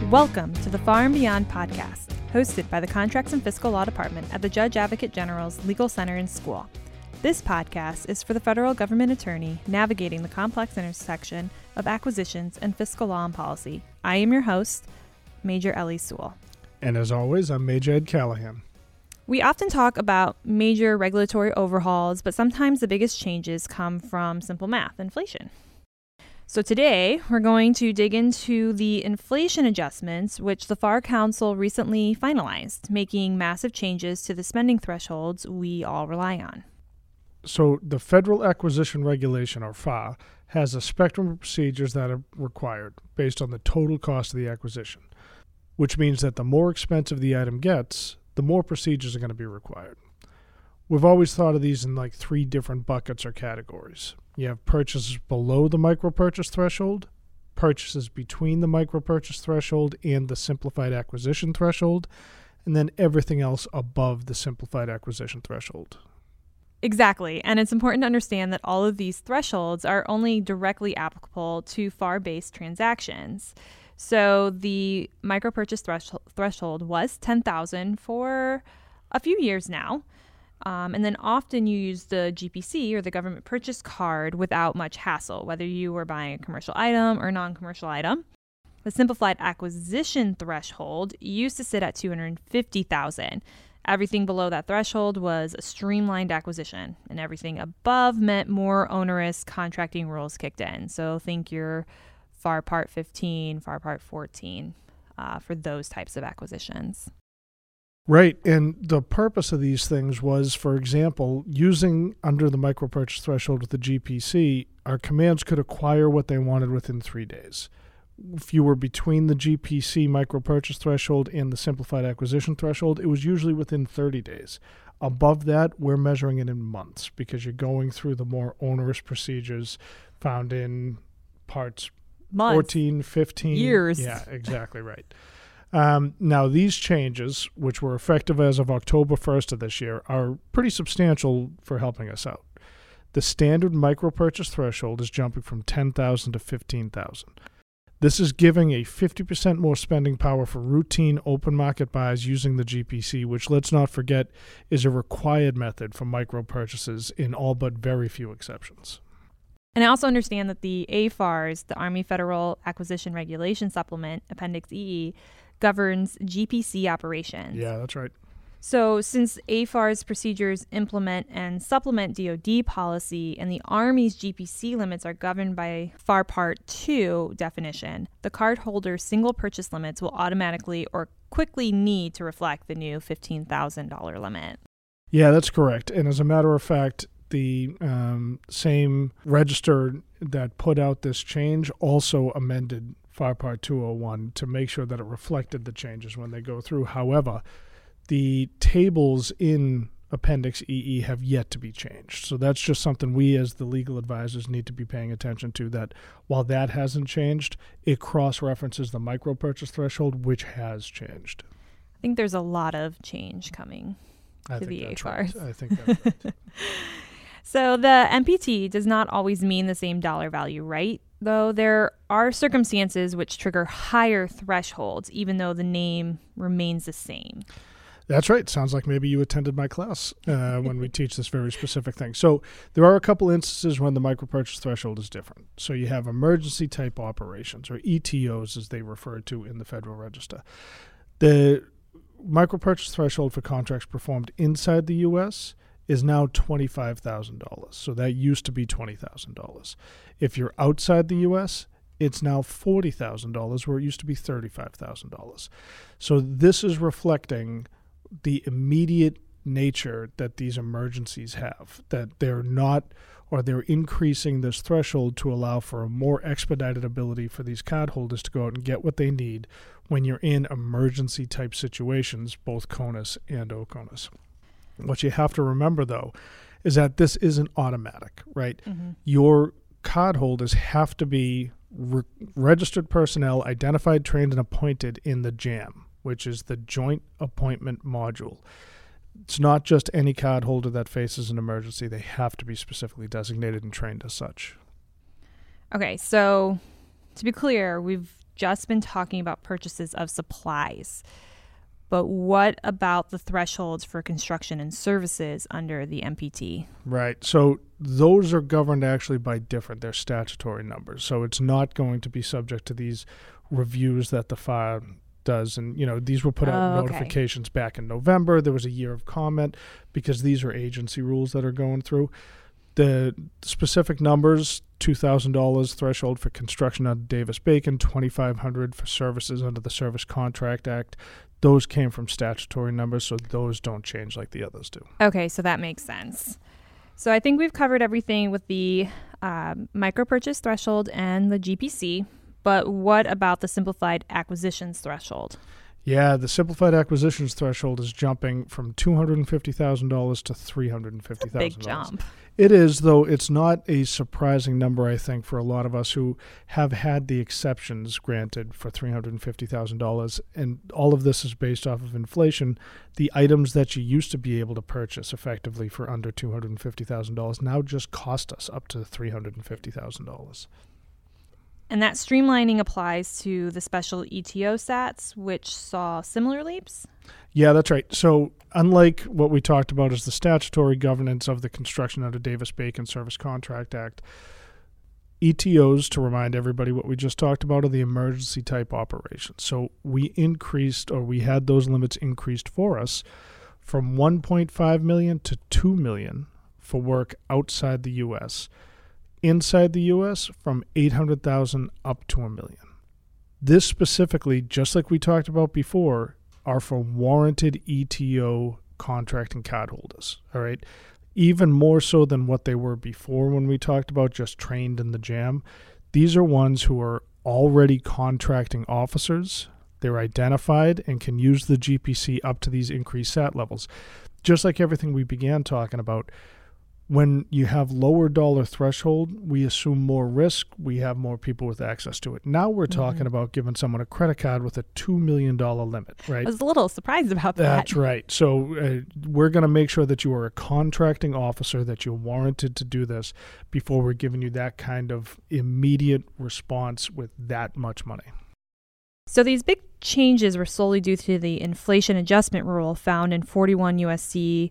Welcome to the Far and Beyond podcast, hosted by the Contracts and Fiscal Law Department at the Judge Advocate General's Legal Center and School. This podcast is for the federal government attorney navigating the complex intersection of acquisitions and fiscal law and policy. I am your host, Major Ellie Sewell. And as always, I'm Major Ed Callahan. We often talk about major regulatory overhauls, but sometimes the biggest changes come from simple math, inflation. So today, we're going to dig into the inflation adjustments, which the FAR Council recently finalized, making massive changes to the spending thresholds we all rely on. So the Federal Acquisition Regulation, or FAR, has a spectrum of procedures that are required based on the total cost of the acquisition, which means that the more expensive the item gets, the more procedures are going to be required. We've always thought of these in like three different buckets or categories. You have purchases below the micro-purchase threshold, purchases between the micro-purchase threshold and the simplified acquisition threshold, and then everything else above the simplified acquisition threshold. Exactly, and it's important to understand that all of these thresholds are only directly applicable to FAR-based transactions. So the micro-purchase threshold was $10,000 for a few years now. And then often you use the GPC or the government purchase card without much hassle, whether you were buying a commercial item or non-commercial item. The simplified acquisition threshold used to sit at $250,000. Everything below that threshold was a streamlined acquisition, and everything above meant more onerous contracting rules kicked in. So think your FAR Part 15, FAR Part 14 for those types of acquisitions. Right, and the purpose of these things was, for example, using under the micro-purchase threshold with the GPC, our commands could acquire what they wanted within 3 days. If you were between the GPC micro-purchase threshold and the simplified acquisition threshold, it was usually within 30 days. Above that, we're measuring it in months because you're going through the more onerous procedures found in parts Months. 14, 15. Years. Yeah, exactly right. Now, these changes, which were effective as of October 1st of this year, are pretty substantial for helping us out. The standard micro-purchase threshold is jumping from $10,000 to $15,000. This is giving a 50% more spending power for routine open market buys using the GPC, which, let's not forget, is a required method for micro-purchases in all but very few exceptions. And I also understand that the AFARS, the Army Federal Acquisition Regulation Supplement, Appendix EE, governs GPC operations. Yeah, that's right. So since AFARS procedures implement and supplement DoD policy and the Army's GPC limits are governed by FAR Part 2 definition, the cardholder's single purchase limits will automatically or quickly need to reflect the new $15,000 limit. Yeah, that's correct. And as a matter of fact, the same register that put out this change also amended FAR Part 201 to make sure that it reflected the changes when they go through. However, the tables in Appendix EE have yet to be changed. So that's just something we as the legal advisors need to be paying attention to, that while that hasn't changed, it cross-references the micro-purchase threshold, which has changed. I think there's a lot of change coming to the AFARS. Right. I think that's right. So the MPT does not always mean the same dollar value, right? Though there are circumstances which trigger higher thresholds, even though the name remains the same. That's right. Sounds like maybe you attended my class when we teach this very specific thing. So there are a couple instances when the micro-purchase threshold is different. So you have emergency type operations, or ETOs as they refer to in the Federal Register. The micro-purchase threshold for contracts performed inside the U.S. is now $25,000. So that used to be $20,000. If you're outside the U.S., it's now $40,000 where it used to be $35,000. So this is reflecting the immediate nature that these emergencies have, that they're not, or they're increasing this threshold to allow for a more expedited ability for these cardholders to go out and get what they need when you're in emergency type situations, both CONUS and OCONUS. What you have to remember, though, is that this isn't automatic, right? Mm-hmm. Your cardholders have to be registered personnel identified, trained, and appointed in the JAM, which is the Joint Appointment Module. It's not just any cardholder that faces an emergency. They have to be specifically designated and trained as such. Okay, so to be clear, we've just been talking about purchases of supplies. But what about the thresholds for construction and services under the MPT? Right. So those are governed actually by they're statutory numbers. So it's not going to be subject to these reviews that the FAR does. And, these were put out notifications back in November. There was a year of comment because these are agency rules that are going through. The specific numbers, $2,000 threshold for construction under Davis-Bacon, $2,500 for services under the Service Contract Act. Those came from statutory numbers, so those don't change like the others do. Okay, so that makes sense. So I think we've covered everything with the micro-purchase threshold and the GPC, but what about the simplified acquisitions threshold? Yeah, the simplified acquisitions threshold is jumping from $250,000 to $350,000. Big jump. It is, though it's not a surprising number, I think, for a lot of us who have had the exceptions granted for $350,000. And all of this is based off of inflation. The items that you used to be able to purchase effectively for under $250,000 now just cost us up to $350,000. And that streamlining applies to the special ETO stats, which saw similar leaps? Yeah, that's right. So unlike what we talked about as the statutory governance of the construction under Davis-Bacon Service Contract Act, ETOs, to remind everybody what we just talked about, are the emergency type operations. So we had those limits increased for us from 1.5 million to 2 million for work outside the U.S., inside the U.S. from 800,000 up to 1 million. This specifically, just like we talked about before, are for warranted ETO contracting cardholders. All right, even more so than what they were before when we talked about just trained in the jam. These are ones who are already contracting officers. They're identified and can use the GPC up to these increased SAT levels. Just like everything we began talking about, when you have lower dollar threshold, we assume more risk. We have more people with access to it. Now we're talking about giving someone a credit card with a $2 million limit, right? I was a little surprised about that. That's right. So we're going to make sure that you are a contracting officer, that you're warranted to do this before we're giving you that kind of immediate response with that much money. So these big changes were solely due to the inflation adjustment rule found in 41 U.S.C.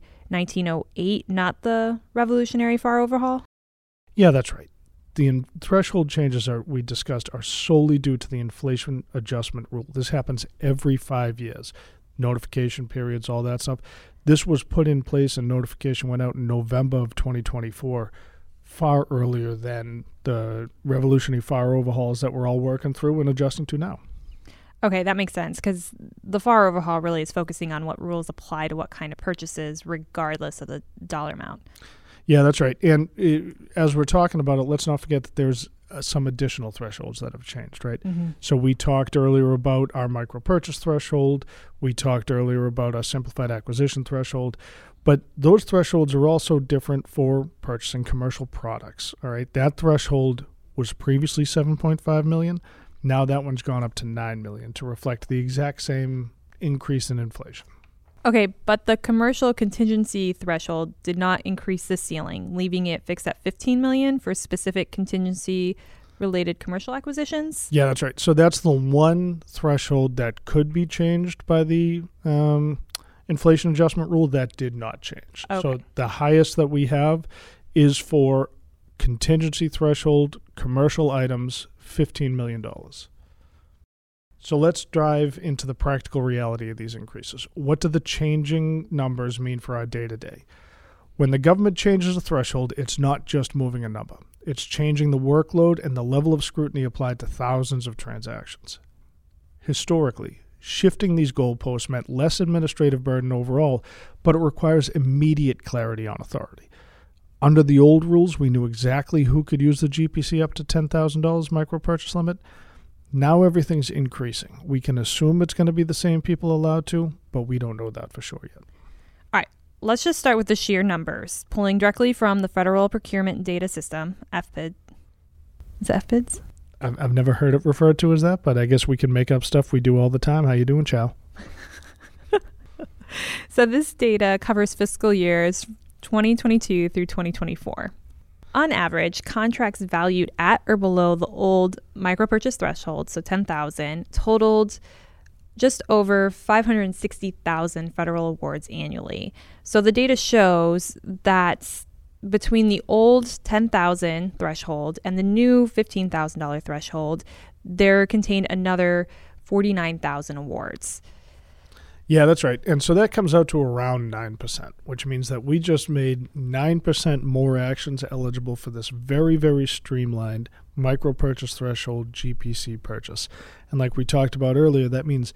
1908, not the revolutionary FAR overhaul? Yeah, that's right. The threshold changes we discussed are solely due to the inflation adjustment rule. This happens every 5 years. Notification periods, all that stuff. This was put in place and notification went out in November of 2024, far earlier than the revolutionary FAR overhauls that we're all working through and adjusting to now. Okay, that makes sense because the FAR overhaul really is focusing on what rules apply to what kind of purchases regardless of the dollar amount. Yeah, that's right. And as we're talking about it, let's not forget that there's some additional thresholds that have changed, right? Mm-hmm. So we talked earlier about our micro-purchase threshold. We talked earlier about our simplified acquisition threshold. But those thresholds are also different for purchasing commercial products, all right? That threshold was previously 7.5 million. Now that one's gone up to 9 million to reflect the exact same increase in inflation. Okay, but the commercial contingency threshold did not increase the ceiling, leaving it fixed at 15 million for specific contingency related commercial acquisitions? Yeah, that's right. So that's the one threshold that could be changed by the inflation adjustment rule that did not change. Okay. So the highest that we have is for contingency threshold commercial items, $15 million. So let's dive into the practical reality of these increases. What do the changing numbers mean for our day-to-day? When the government changes a threshold, it's not just moving a number. It's changing the workload and the level of scrutiny applied to thousands of transactions. Historically, shifting these goalposts meant less administrative burden overall, but it requires immediate clarity on authority. Under the old rules, we knew exactly who could use the GPC up to $10,000 micro-purchase limit. Now everything's increasing. We can assume it's going to be the same people allowed to, but we don't know that for sure yet. All right, let's just start with the sheer numbers, pulling directly from the Federal Procurement Data System, FPID. Is it FPIDS? I've never heard it referred to as that, but I guess we can make up stuff we do all the time. How you doing, Chow? So this data covers fiscal years 2022 through 2024. On average, contracts valued at or below the old micro-purchase threshold, so $10,000, totaled just over 560,000 federal awards annually. So the data shows that between the old $10,000 threshold and the new $15,000 threshold, there contained another 49,000 awards. Yeah, that's right. And so that comes out to around 9%, which means that we just made 9% more actions eligible for this very, very streamlined micro purchase threshold GPC purchase. And like we talked about earlier, that means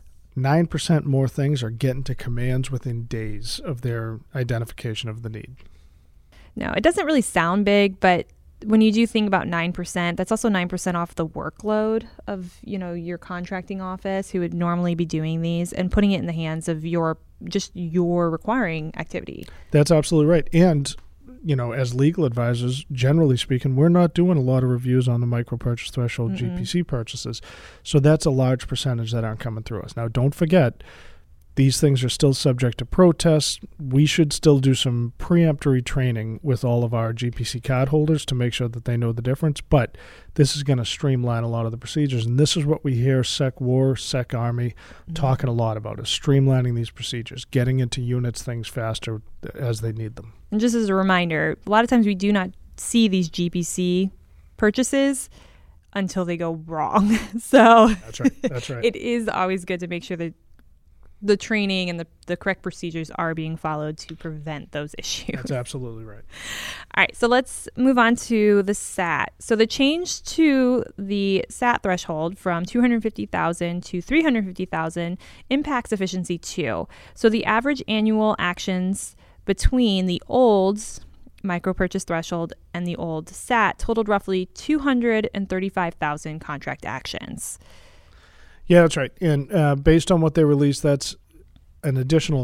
9% more things are getting to commands within days of their identification of the need. Now, it doesn't really sound big, but when you do think about 9%, that's also 9% off the workload of, your contracting office who would normally be doing these, and putting it in the hands of your requiring activity. That's absolutely right. And, as legal advisors, generally speaking, we're not doing a lot of reviews on the micro purchase threshold GPC purchases. So that's a large percentage that aren't coming through us. Now, don't forget, these things are still subject to protests. We should still do some preemptory training with all of our GPC card holders to make sure that they know the difference. But this is going to streamline a lot of the procedures. And this is what we hear Sec War, Sec Army talking a lot about, is streamlining these procedures, getting into units things faster as they need them. And just as a reminder, a lot of times we do not see these GPC purchases until they go wrong. So That's right. It is always good to make sure that the training and the correct procedures are being followed to prevent those issues. That's absolutely right. All right, so let's move on to the SAT. So the change to the SAT threshold from $250,000 to $350,000 impacts efficiency too. So the average annual actions between the old micro purchase threshold and the old SAT totaled roughly 235,000 contract actions. Yeah, that's right. And based on what they released, that's an additional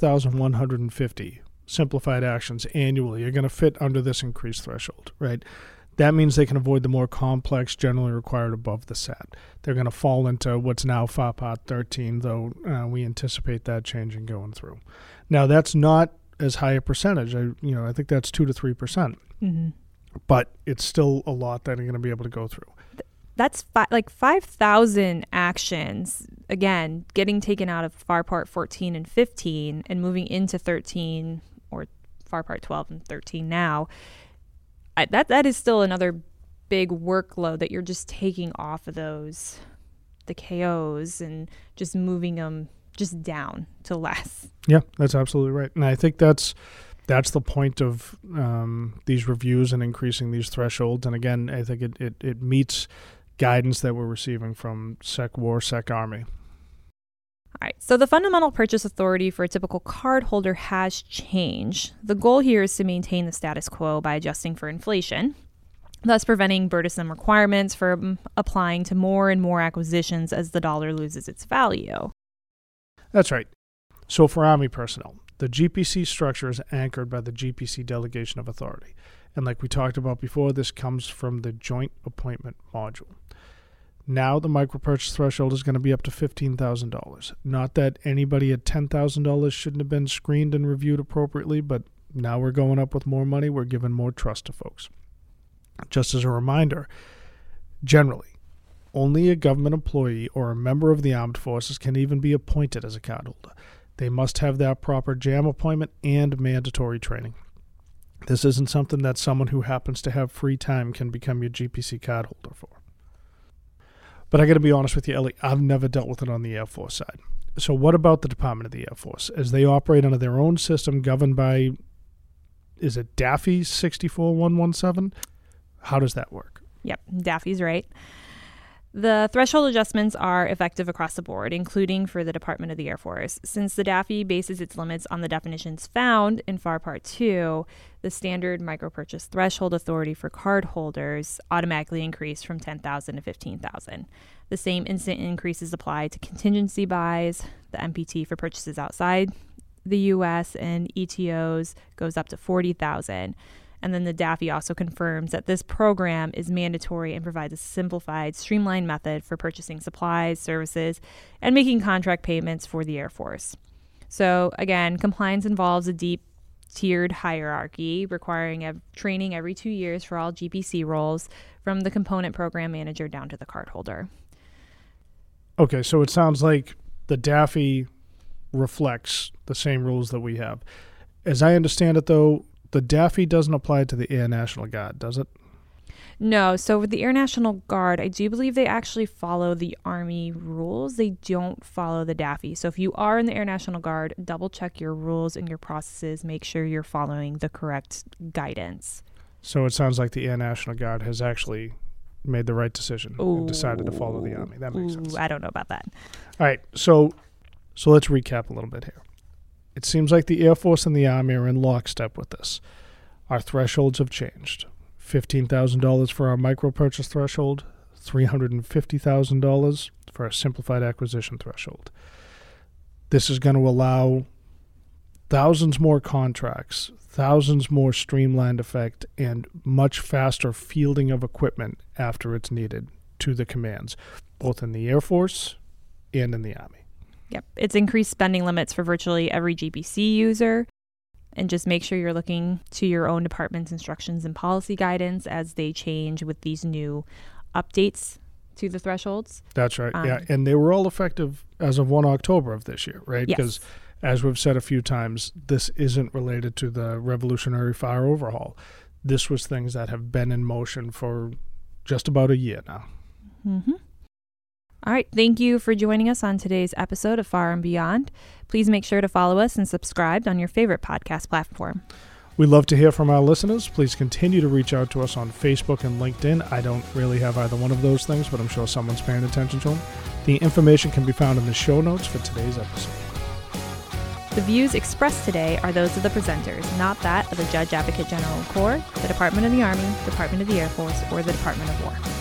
5,150 simplified actions annually are going to fit under this increased threshold, right? That means they can avoid the more complex, generally required above the SAT. They're going to fall into what's now FAR Part 13, though we anticipate that changing going through. Now, that's not as high a percentage. I think that's 2 to 3%. Mm-hmm. But it's still a lot that are going to be able to go through. That's 5,000 actions, again, getting taken out of FAR Part 14 and 15 and moving into 13 or FAR Part 12 and 13 now. That is still another big workload that you're just taking off of the KOs and just moving them just down to less. Yeah, that's absolutely right. And I think that's the point of these reviews and increasing these thresholds. And again, I think it meets guidance that we're receiving from Sec War, Sec Army. All right, so the fundamental purchase authority for a typical card holder has changed. The goal here is to maintain the status quo by adjusting for inflation, thus preventing burdensome requirements for applying to more and more acquisitions as the dollar loses its value. That's right. So for Army personnel, the GPC structure is anchored by the GPC delegation of authority. And like we talked about before, this comes from the joint appointment module. Now the micro-purchase threshold is going to be up to $15,000. Not that anybody at $10,000 shouldn't have been screened and reviewed appropriately, but now we're going up with more money. We're giving more trust to folks. Just as a reminder, generally, only a government employee or a member of the armed forces can even be appointed as a cardholder. They must have that proper JAM appointment and mandatory training. This isn't something that someone who happens to have free time can become your GPC cardholder for. But I got to be honest with you, Ellie, I've never dealt with it on the Air Force side. So what about the Department of the Air Force? As they operate under their own system governed by, is it DAFI 64117? How does that work? Yep, DAFI's right. The threshold adjustments are effective across the board, including for the Department of the Air Force. Since the DAFI bases its limits on the definitions found in FAR Part 2, the standard micro-purchase threshold authority for card holders automatically increased from $10,000 to $15,000. The same instant increases apply to contingency buys, the MPT for purchases outside the U.S., and ETOs goes up to $40,000. And then the DAFI also confirms that this program is mandatory and provides a simplified, streamlined method for purchasing supplies, services, and making contract payments for the Air Force. So again, compliance involves a deep tiered hierarchy, requiring training every 2 years for all GPC roles, from the component program manager down to the cardholder. Okay, so it sounds like the DAFI reflects the same rules that we have. As I understand it, though, the DAFI doesn't apply to the Air National Guard, does it? No, so with the Air National Guard, I do believe they actually follow the Army rules. They don't follow the DAFI. So if you are in the Air National Guard, double check your rules and your processes. Make sure you're following the correct guidance. So it sounds like the Air National Guard has actually made the right decision and decided to follow the Army. That makes sense. I don't know about that. All right, so let's recap a little bit here. It seems like the Air Force and the Army are in lockstep with this. Our thresholds have changed. $15,000 for our micro purchase threshold, $350,000 for our simplified acquisition threshold. This is going to allow thousands more contracts, thousands more streamlined effect, and much faster fielding of equipment after it's needed to the commands, both in the Air Force and in the Army. Yep. It's increased spending limits for virtually every GPC user. And just make sure you're looking to your own department's instructions and policy guidance as they change with these new updates to the thresholds. That's right. Yeah. And they were all effective as of 1 October of this year, right? Yes. Because as we've said a few times, this isn't related to the Revolutionary Fire overhaul. This was things that have been in motion for just about a year now. Mm-hmm. All right. Thank you for joining us on today's episode of Far and Beyond. Please make sure to follow us and subscribe on your favorite podcast platform. We love to hear from our listeners. Please continue to reach out to us on Facebook and LinkedIn. I don't really have either one of those things, but I'm sure someone's paying attention to them. The information can be found in the show notes for today's episode. The views expressed today are those of the presenters, not that of the Judge Advocate General Corps, the Department of the Army, Department of the Air Force, or the Department of War.